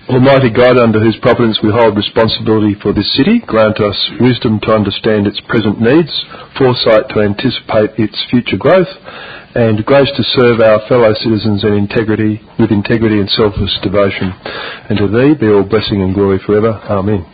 Almighty God, under whose providence we hold responsibility for this city, grant us wisdom to understand its present needs, foresight to anticipate its future growth, and grace to serve our fellow citizens with integrity and selfless devotion. And to Thee be all blessing and glory forever. Amen.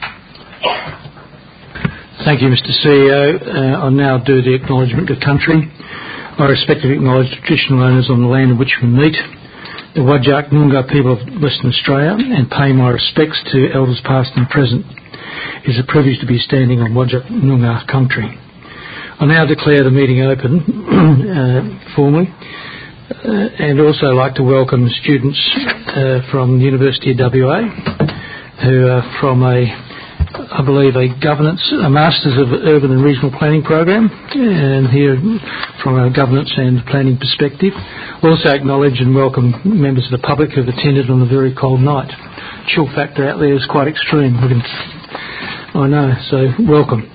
Thank you, Mr. CEO. I'll now do the acknowledgement of country. I respectfully acknowledge traditional owners on the land in which we meet, the Whadjuk Noongar people of Western Australia, and pay my respects to elders past and present. It is a privilege to be standing on Whadjuk Noongar country. I now declare the meeting open formally, and also like to welcome students from the University of WA who are from I believe a Masters of Urban and Regional Planning program, and here from a governance and planning perspective. Also acknowledge and welcome members of the public who have attended on a very cold night. Chill factor out there is quite extreme. I know, so welcome.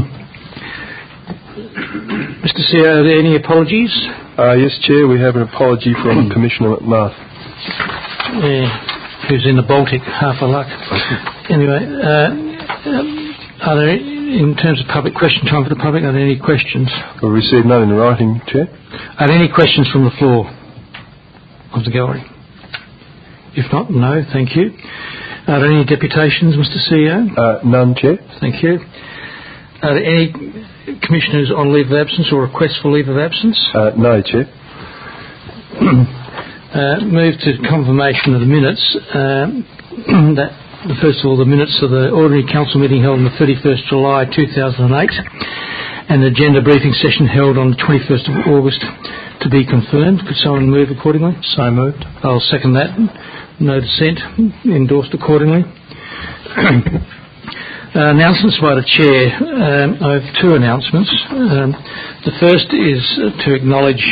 Mr. CEO, are there any apologies? Yes, Chair, we have an apology from Commissioner McMath. Yeah, who's in the Baltic, half a luck. Anyway, are there, in terms of public question time for the public, are there any questions? We've received none in writing, Chair. Are there any questions from the floor of the gallery? If not, no, thank you. Are there any deputations, Mr. CEO? None, Chair. Thank you. Are there any commissioners on leave of absence or requests for leave of absence? No, Chair. Move to confirmation of the minutes. First of all, the minutes of the ordinary council meeting held on the 31st July 2008 and the agenda briefing session held on the 21st of August to be confirmed. Could someone move accordingly? So moved. I'll second that. No dissent. Endorsed accordingly. Announcements by the Chair. I have two announcements. The first is to acknowledge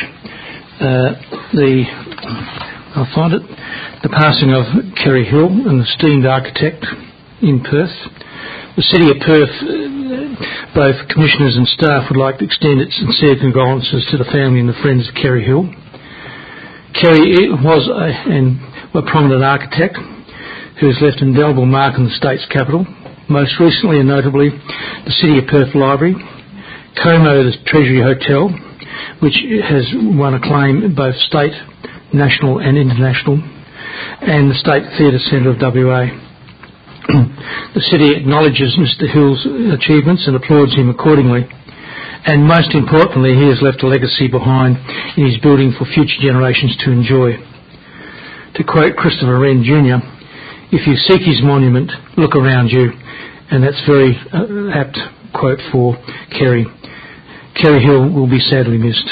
the passing of Kerry Hill, an esteemed architect in Perth. The City of Perth, both commissioners and staff, would like to extend its sincere condolences to the family and the friends of Kerry Hill. Kerry was a prominent architect who has left an indelible mark in the state's capital, most recently and notably the City of Perth Library, Como, the Treasury Hotel, which has won acclaim in both state, national and international, and the State Theatre Centre of WA. The City acknowledges Mr Hill's achievements and applauds him accordingly, and most importantly, he has left a legacy behind in his building for future generations to enjoy. To quote Christopher Wren Jr., "If you seek his monument, look around you," and that's very apt quote for Kerry. Kerry Hill will be sadly missed.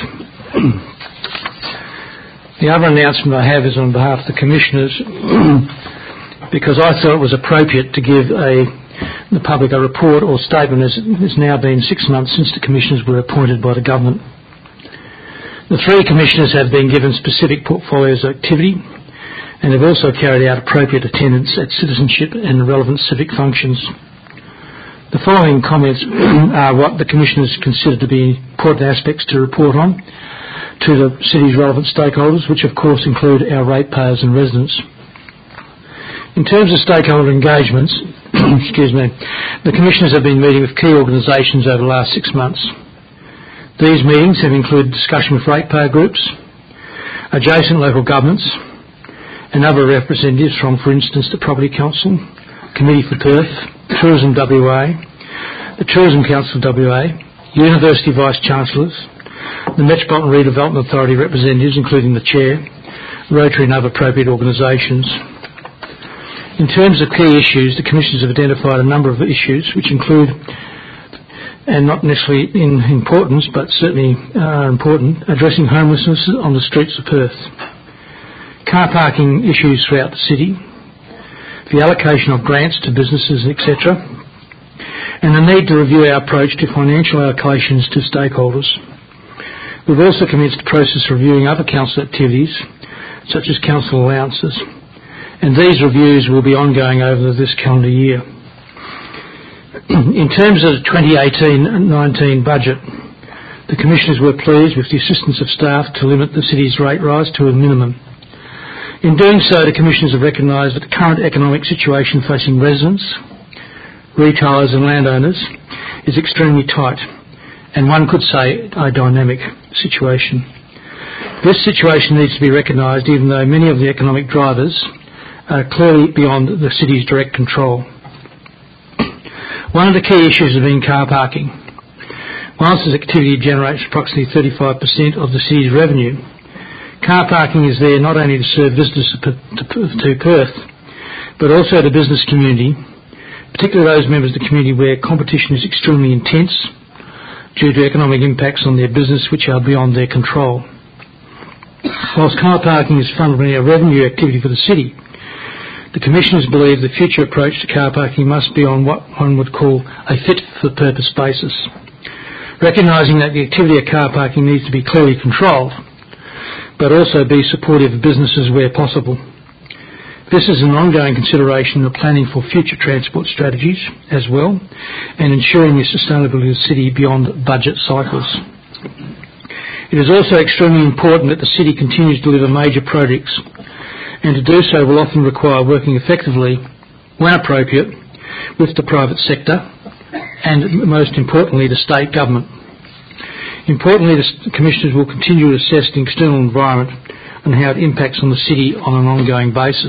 The other announcement I have is on behalf of the Commissioners, because I thought it was appropriate to give the public a report or statement, as it's now been 6 months since the Commissioners were appointed by the Government. The three Commissioners have been given specific portfolios of activity and have also carried out appropriate attendance at citizenship and relevant civic functions. The following comments are what the Commissioners consider to be important aspects to report on to the City's relevant stakeholders, which of course include our ratepayers and residents. In terms of stakeholder engagements, the Commissioners have been meeting with key organisations over the last 6 months. These meetings have included discussion with ratepayer groups, adjacent local governments, and other representatives from, for instance, the Property Council, Committee for Perth, Tourism WA, the Tourism Council WA, University Vice-Chancellors, the Metropolitan Redevelopment Authority representatives, including the Chair, Rotary and other appropriate organisations. In terms of key issues, the Commissioners have identified a number of issues which include, and not necessarily in importance, but certainly are important, addressing homelessness on the streets of Perth, car parking issues throughout the city, the allocation of grants to businesses, etc., and the need to review our approach to financial allocations to stakeholders. We've also commenced the process of reviewing other council activities, such as council allowances, and these reviews will be ongoing over this calendar year. In terms of the 2018-19 budget, the Commissioners were pleased with the assistance of staff to limit the City's rate rise to a minimum. In doing so, the Commissioners have recognised that the current economic situation facing residents, retailers and landowners is extremely tight, and one could say a dynamic situation. This situation needs to be recognised even though many of the economic drivers are clearly beyond the city's direct control. One of the key issues has been car parking. Whilst this activity generates approximately 35% of the city's revenue, car parking is there not only to serve visitors to Perth, but also the business community, particularly those members of the community where competition is extremely intense due to economic impacts on their business which are beyond their control. Whilst car parking is fundamentally a revenue activity for the city, the Commissioners believe the future approach to car parking must be on what one would call a fit-for-purpose basis, recognising that the activity of car parking needs to be clearly controlled, but also be supportive of businesses where possible. This is an ongoing consideration of planning for future transport strategies as well, and ensuring the sustainability of the city beyond budget cycles. It is also extremely important that the city continues to deliver major projects, and to do so will often require working effectively, when appropriate, with the private sector and, most importantly, the state government. Importantly, the Commissioners will continue to assess the external environment and how it impacts on the city on an ongoing basis.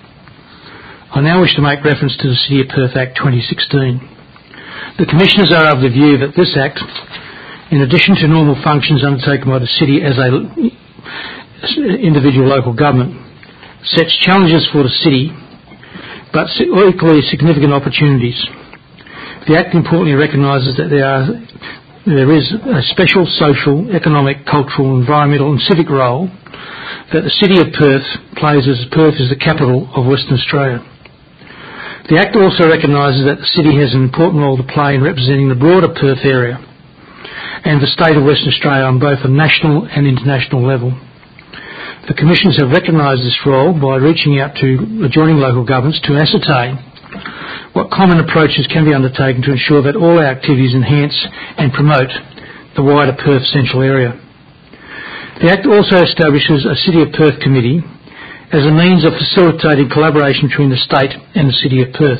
I now wish to make reference to the City of Perth Act 2016. The Commissioners are of the view that this Act, in addition to normal functions undertaken by the city as an individual local government, sets challenges for the city, but equally significant opportunities. The Act importantly recognises that there is a special social, economic, cultural, environmental and civic role that the City of Perth plays as Perth is the capital of Western Australia. The Act also recognises that the city has an important role to play in representing the broader Perth area and the state of Western Australia on both a national and international level. The Commissioners have recognised this role by reaching out to adjoining local governments to ascertain what common approaches can be undertaken to ensure that all our activities enhance and promote the wider Perth Central area. The Act also establishes a City of Perth Committee as a means of facilitating collaboration between the state and the City of Perth.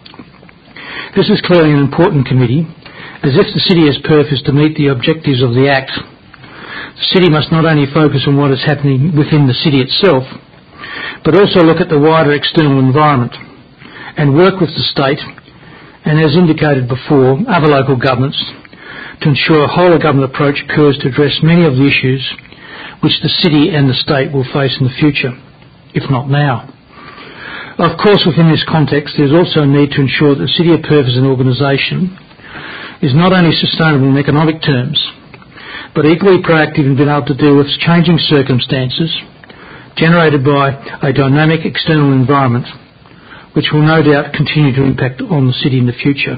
This is clearly an important committee, as if the City of Perth is to meet the objectives of the Act, the City must not only focus on what is happening within the City itself, but also look at the wider external environment and work with the state and, as indicated before, other local governments to ensure a whole-of-government approach occurs to address many of the issues which the City and the state will face in the future, if not now. Of course, within this context, there is also a need to ensure that the City of Perth as an organisation is not only sustainable in economic terms, but equally proactive in being able to deal with changing circumstances generated by a dynamic external environment, which will no doubt continue to impact on the city in the future.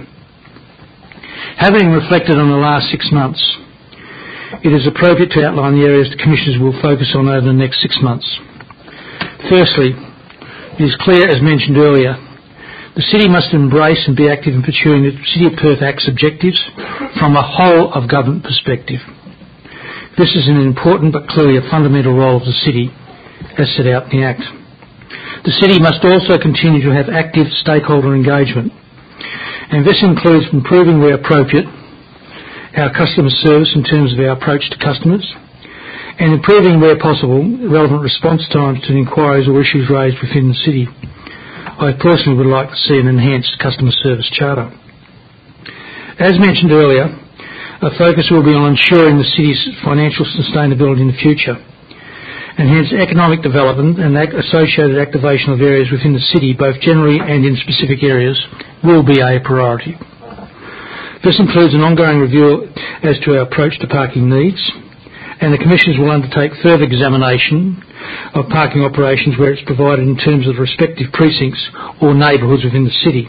Having reflected on the last 6 months, it is appropriate to outline the areas the Commissioners will focus on over the next 6 months. Firstly, it is clear, as mentioned earlier, the City must embrace and be active in pursuing the City of Perth Act's objectives from a whole-of-government perspective. This is an important but clearly a fundamental role of the City as set out in the Act. The City must also continue to have active stakeholder engagement, and this includes improving where appropriate our customer service in terms of our approach to customers, and improving where possible relevant response times to inquiries or issues raised within the City. I personally would like to see an enhanced customer service charter. As mentioned earlier, a focus will be on ensuring the City's financial sustainability in the future, and hence economic development and associated activation of areas within the City, both generally and in specific areas, will be a priority. This includes an ongoing review as to our approach to parking needs, and the Commissioners will undertake further examination of parking operations where it's provided in terms of the respective precincts or neighbourhoods within the City.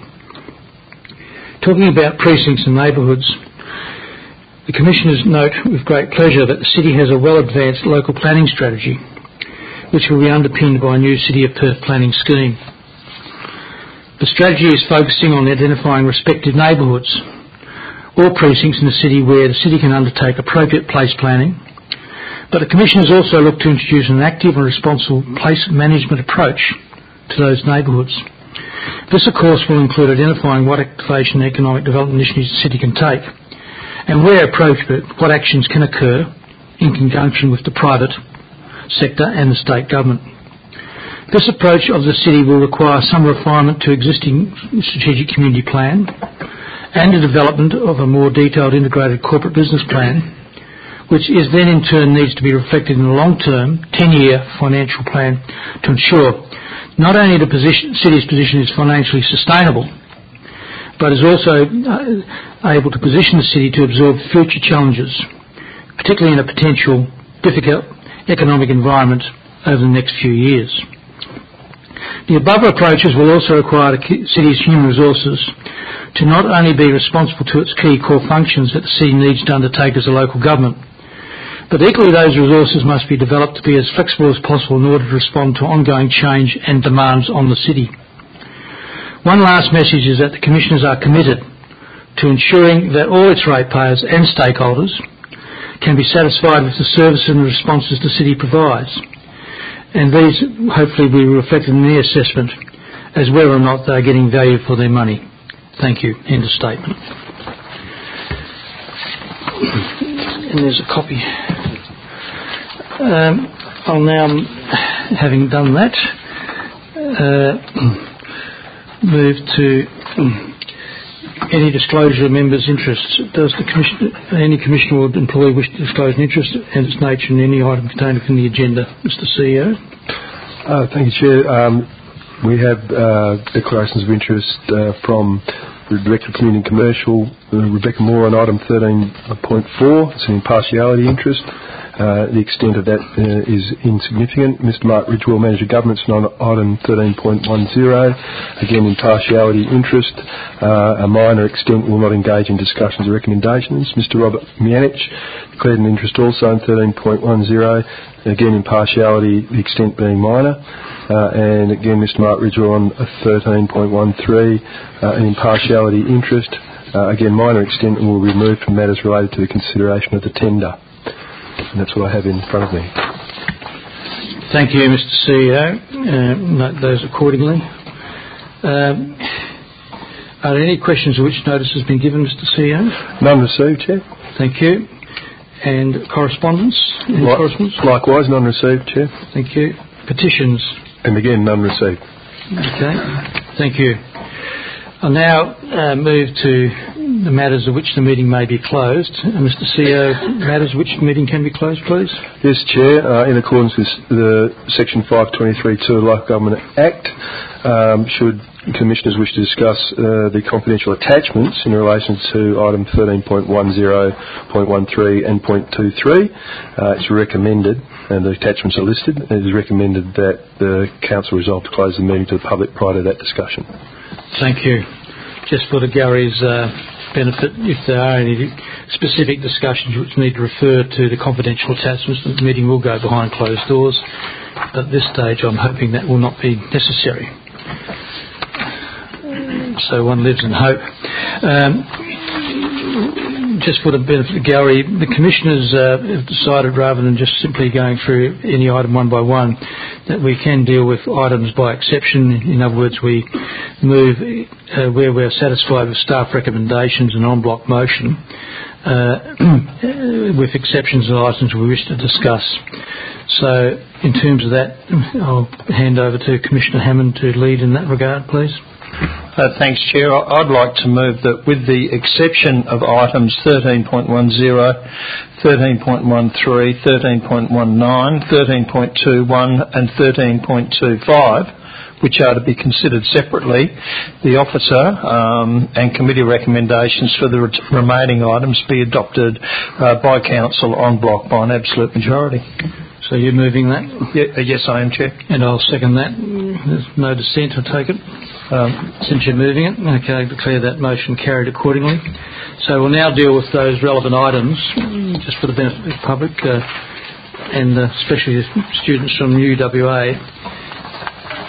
Talking about precincts and neighbourhoods, the Commissioners note with great pleasure that the City has a well-advanced local planning strategy, which will be underpinned by a new City of Perth planning scheme. The strategy is focusing on identifying respective neighbourhoods or precincts in the City where the City can undertake appropriate place planning, But the Commissioners also look to introduce an active and responsible place management approach to those neighbourhoods. This, of course, will include identifying what activation and economic development initiatives the City can take, and where appropriate, what actions can occur in conjunction with the private sector and the state government. This approach of the City will require some refinement to existing strategic community plan and the development of a more detailed integrated corporate business plan, which is then in turn needs to be reflected in a long-term 10-year financial plan to ensure not only the City's position is financially sustainable, but is also able to position the City to absorb future challenges, particularly in a potential difficult economic environment over the next few years. The above approaches will also require the City's human resources to not only be responsible to its key core functions that the City needs to undertake as a local government, but equally those resources must be developed to be as flexible as possible in order to respond to ongoing change and demands on the City. One last message is that the Commissioners are committed to ensuring that all its ratepayers and stakeholders can be satisfied with the service and the responses the City provides, and these hopefully will be reflected in their assessment as whether or not they are getting value for their money. Thank you. End of statement. And there's a copy. I'll now, having done that, move to any disclosure of members' interests. Does any Commissioner or employee wish to disclose an interest and its nature in any item contained within the agenda? Mr. CEO. Thank you, Chair. We have declarations of interest from the Director of Community and Commercial, Rebecca Moore, on item 13.4. It's an impartiality interest. The extent of that is insignificant. Mr. Mark Ridgewell, Manager Governance, on item 13.10. Again, impartiality interest. A minor extent will not engage in discussions or recommendations. Mr. Robert Mianich declared an interest also on 13.10. Again, impartiality, the extent being minor. And again, Mr. Mark Ridgewell on 13.13, an impartiality interest. Again, minor extent, and will be removed from matters related to the consideration of the tender. And that's what I have in front of me. Thank you, Mr. CEO. Note those accordingly. Are there any questions of which notice has been given, Mr. CEO? None received, Chair. Thank you. And correspondence? Any correspondence? Likewise, none received, Chair. Thank you. Petitions? And again, none received. Okay. Thank you. I'll now move to the matters of which the meeting may be closed. Mr. CEO, matters of which the meeting can be closed, please. Yes, Chair. In accordance with the Section 523(2 of the Local Government Act, should Commissioners wish to discuss the confidential attachments in relation to item 13.10, .13 and .23, it's recommended, and the attachments are listed, it is recommended that the Council resolve to close the meeting to the public prior to that discussion. Thank you. Just for the gallery's benefit, if there are any specific discussions which need to refer to the confidential attachments, the meeting will go behind closed doors. But at this stage, I'm hoping that will not be necessary. So one lives in hope. Just for the benefit of the gallery, the Commissioners have decided, rather than just simply going through any item one by one, that we can deal with items by exception. In other words, we move where we're satisfied with staff recommendations and en bloc motion, with exceptions of items we wish to discuss. So in terms of that, I'll hand over to Commissioner Hammond to lead in that regard, please. Thanks, Chair. I'd like to move that with the exception of items 13.10, 13.13, 13.19, 13.21 and 13.25, which are to be considered separately, the officer and committee recommendations for the remaining items be adopted by Council en bloc by an absolute majority. So you're moving that? Yes, I am, Chair. And I'll second that. There's no dissent, I take it. Since you're moving it, okay, I declare that motion carried accordingly. So we'll now deal with those relevant items, just for the benefit of the public, and especially the students from UWA.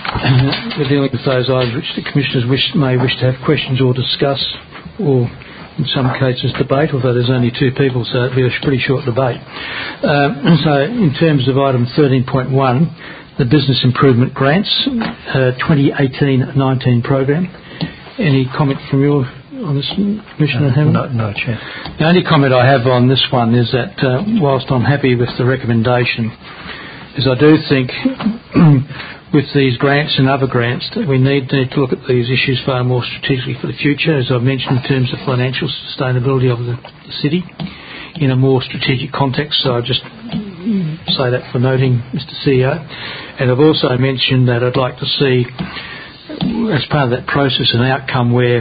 We're dealing with those items which the Commissioners may wish to have questions or discuss, or in some cases debate, although there's only two people, so it'll be a pretty short debate. So in terms of item 13.1, the Business Improvement Grants, 2018-19 program. Any comment from you on this, Commissioner Hammond? No, Chair. The only comment I have on this one is that whilst I'm happy with the recommendation, is I do think with these grants and other grants that we need to look at these issues far more strategically for the future, as I've mentioned, in terms of financial sustainability of the city in a more strategic context. So I just say that for noting, Mr. CEO. And I've also mentioned that I'd like to see, as part of that process, an outcome where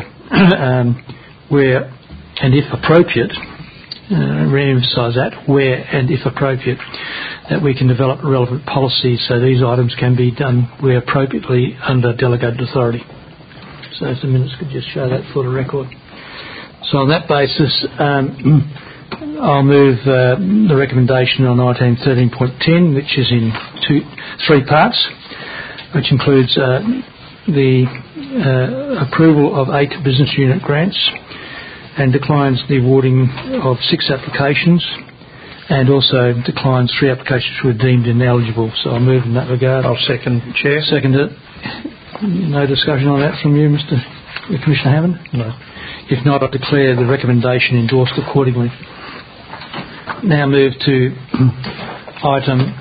and if appropriate, re-emphasise that, where and if appropriate, that we can develop relevant policies so these items can be done where appropriately under delegated authority. So if the minutes could just show that for the record. So on that basis, I'll move the recommendation on item 13.10, which is in three parts, which includes the approval of 8 business unit grants and declines the awarding of 6 applications, and also declines 3 applications which were deemed ineligible. So I'll move in that regard. I'll second, Chair. Second it. No discussion on that from you, Commissioner Hammond? No. If not, I declare the recommendation endorsed accordingly. Now move to item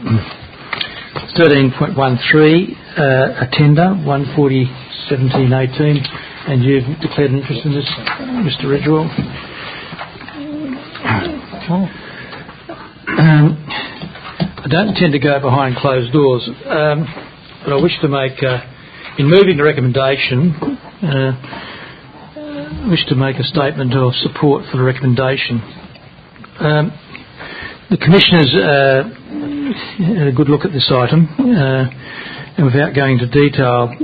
13.13, a tender, 140-17-18, and you've declared an interest in this, Mr. Ridgewell. I don't intend to go behind closed doors, but I wish to make, in moving the recommendation, wish to make a statement of support for the recommendation. The Commissioners had a good look at this item, and without going into detail,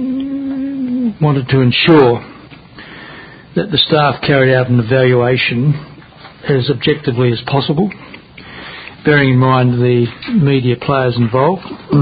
wanted to ensure that the staff carried out an evaluation as objectively as possible, bearing in mind the media players involved,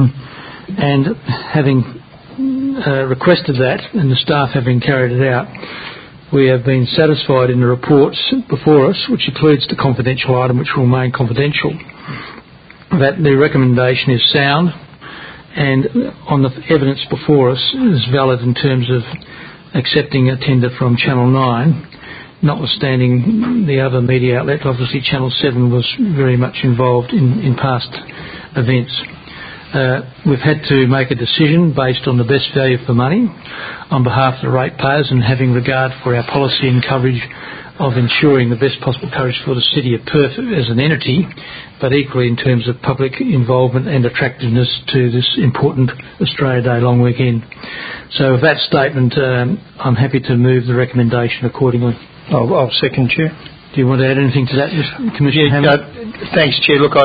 and having requested that, and the staff having carried it out, we have been satisfied in the reports before us, which includes the confidential item which will remain confidential, that the recommendation is sound and on the evidence before us is valid in terms of accepting a tender from Channel 9, notwithstanding the other media outlet. Obviously Channel 7 was very much involved in past events. We've had to make a decision based on the best value for money on behalf of the ratepayers, and having regard for our policy and coverage of ensuring the best possible coverage for the City of Perth as an entity, but equally in terms of public involvement and attractiveness to this important Australia Day long weekend. So with that statement, I'm happy to move the recommendation accordingly. I'll second, Chair. Do you want to add anything to that, Commissioner Hammond? Thanks, Chair. Look,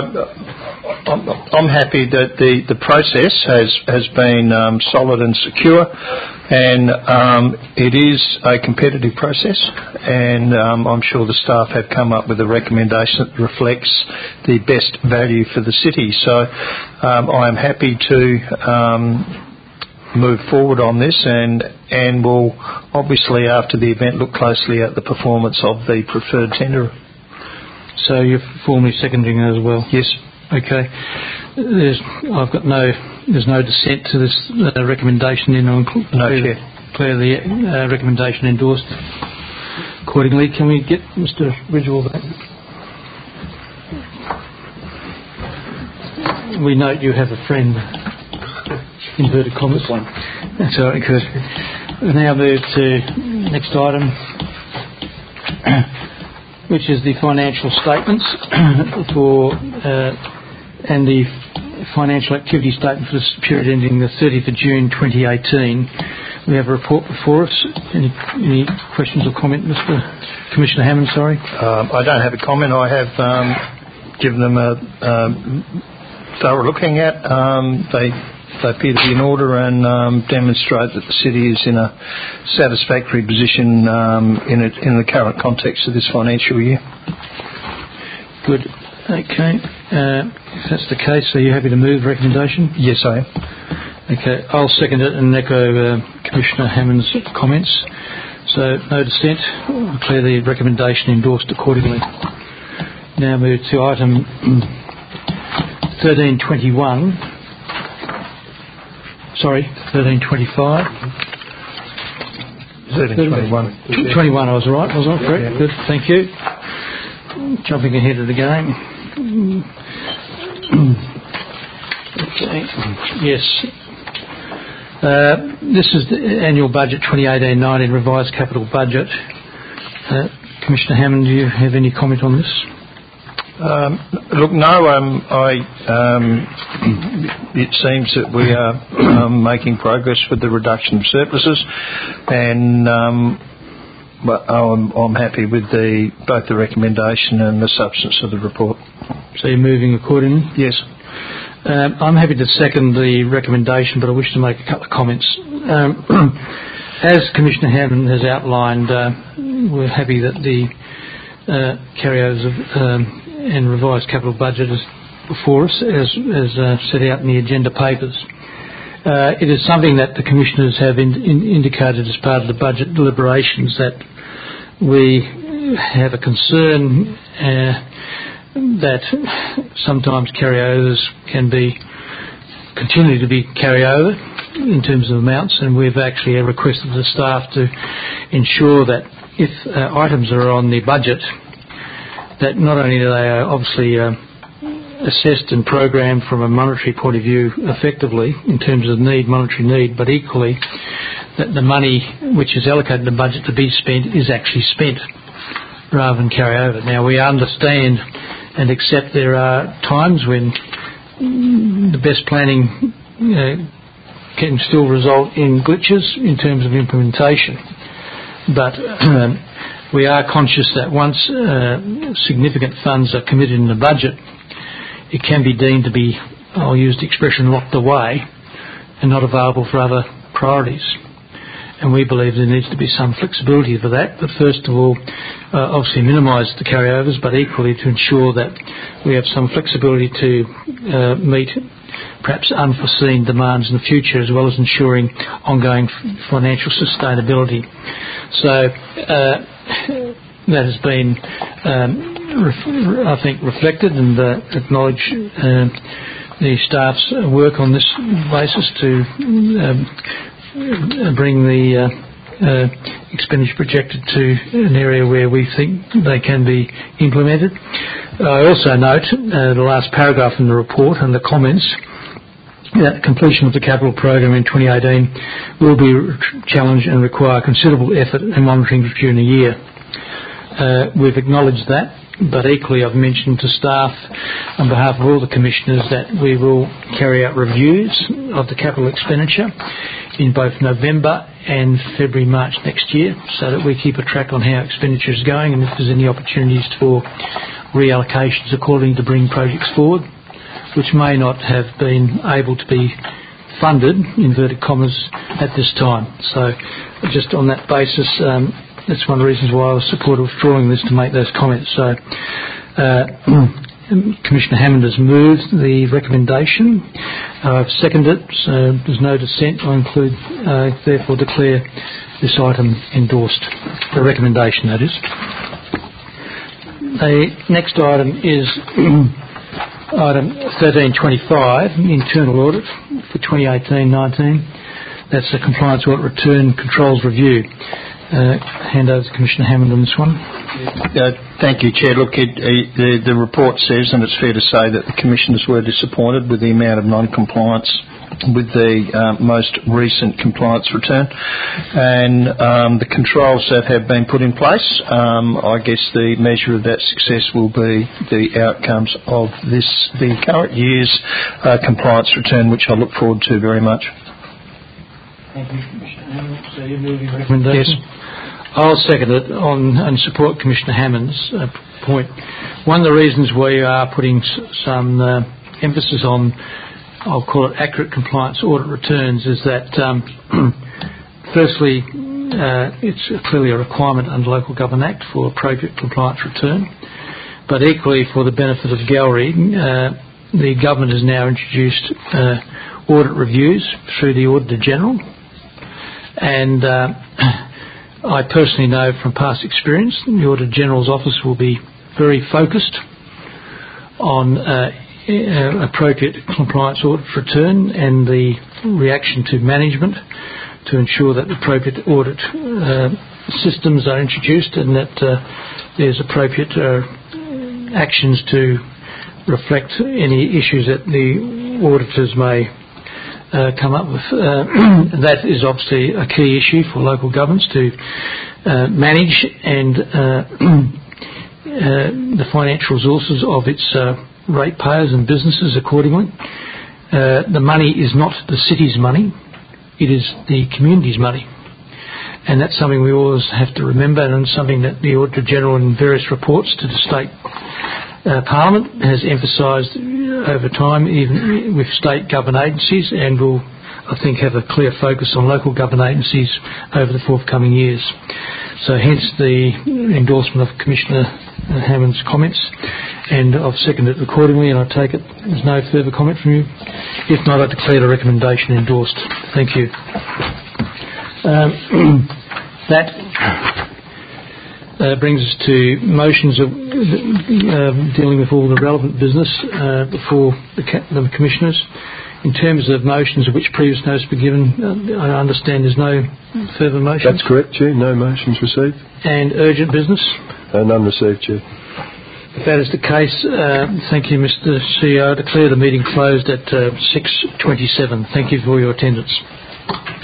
I'm happy that the process has been solid and secure, and it is a competitive process, and I'm sure the staff have come up with a recommendation that reflects the best value for the city. So I am happy to move forward on this, and will obviously after the event look closely at the performance of the preferred tenderer. So you're formally seconding that as well? Yes. Okay. There's no dissent to this recommendation. No, Chair. Declare the recommendation endorsed accordingly. Can we get Mr. Ridgewell back? We note you have a friend. Inverted commas. That's all right, good. We'll now move to next item, which is the financial statements for and the financial activity statement for this period ending the 30th of June 2018. We have a report before us. Any questions or comment, Mr. Commissioner Hammond? Sorry. I don't have a comment. I have given them a thorough looking at. They appear to be in order and demonstrate that the city is in a satisfactory position in the current context of this financial year. Good. Okay. If that's the case, are you happy to move the recommendation? Yes, I am. Okay. I'll second it and echo Commissioner Hammond's comments. So no dissent. I declare the recommendation endorsed accordingly. Now move to item 1321. Sorry, 1325. 1321. 21, I was right, was I? Correct? Yeah. Good, thank you. Jumping ahead of the game. Okay. Yes. This is the annual budget 2018-19 revised capital budget. Commissioner Hammond, do you have any comment on this? Look, no. It seems that we are making progress with the reduction of surpluses, and I'm happy with both the recommendation and the substance of the report. So you're moving accordingly? Yes. I'm happy to second the recommendation, but I wish to make a couple of comments. As Commissioner Hammond has outlined, we're happy that the carryovers of and revised capital budget is before us, as set out in the agenda papers. It is something that the Commissioners have indicated as part of the budget deliberations, that we have a concern that sometimes carryovers can continue to be carryover in terms of amounts, and we've actually requested the staff to ensure that if items are on the budget, that not only are they obviously assessed and programmed from a monetary point of view effectively in terms of monetary need, but equally that the money which is allocated in the budget to be spent is actually spent rather than carry over. Now, we understand and accept there are times when the best planning can still result in glitches in terms of implementation, but we are conscious that once significant funds are committed in the budget, it can be deemed to be, I'll use the expression, locked away and not available for other priorities. And we believe there needs to be some flexibility for that, but first of all, obviously minimise the carryovers, but equally to ensure that we have some flexibility to meet perhaps unforeseen demands in the future, as well as ensuring ongoing financial sustainability. So that has been, I think, reflected and acknowledge the staff's work on this basis to bring the expenditure projected to an area where we think they can be implemented. I also note the last paragraph in the report and the comments that the completion of the capital program in 2018 will be challenged and require considerable effort and monitoring during the year. We've acknowledged that, but equally I've mentioned to staff on behalf of all the commissioners that we will carry out reviews of the capital expenditure in both November and February, March next year, so that we keep a track on how expenditure is going and if there's any opportunities for reallocations accordingly to bring projects forward, which may not have been able to be funded, inverted commas, at this time. So just on that basis, that's one of the reasons why I was supportive of withdrawing this, to make those comments. So Commissioner Hammond has moved the recommendation. I've seconded it, so there's no dissent. I therefore declare this item endorsed. The recommendation, that is. The next item is item 1325, internal audit for 2018-19. That's the compliance audit return controls review. Hand over to Commissioner Hammond on this one. Thank you, Chair. Look, the report says, and it's fair to say, that the Commissioners were disappointed with the amount of non-compliance with the most recent compliance return, and the controls that have been put in place. I guess the measure of that success will be the outcomes of the current year's compliance return, which I look forward to very much. Thank you, Commissioner Hammond. So you're moving the recommendation? Yes. I'll second it and support Commissioner Hammond's point. One of the reasons we are putting some emphasis on, I'll call it, accurate compliance audit returns, is that firstly, it's clearly a requirement under Local Government Act for appropriate compliance return, but equally for the benefit of Gallery, the government has now introduced audit reviews through the Auditor General, and I personally know from past experience the Auditor General's Office will be very focused on appropriate compliance audit return and the reaction to management to ensure that appropriate audit systems are introduced and that there's appropriate actions to reflect any issues that the auditors may come up with. That is obviously a key issue for local governments to manage and the financial resources of its ratepayers and businesses accordingly. The money is not the city's money, it is the community's money. And that's something we always have to remember, and something that the Auditor General in various reports to the state Parliament has emphasised over time, even with state government agencies, and will, I think, have a clear focus on local government agencies over the forthcoming years. So hence the endorsement of Commissioner Hammond's comments, and I've seconded it accordingly, and I take it there's no further comment from you. If not, I declare the recommendation endorsed. Thank you. That brings us to motions of dealing with all the relevant business before the Commissioners. In terms of motions of which previous notice be given, I understand there's no further motions? That's correct, Chair. No motions received. And urgent business? None received, Chair. If that is the case, thank you, Mr CEO. I declare the meeting closed at 6:27. Thank you for your attendance.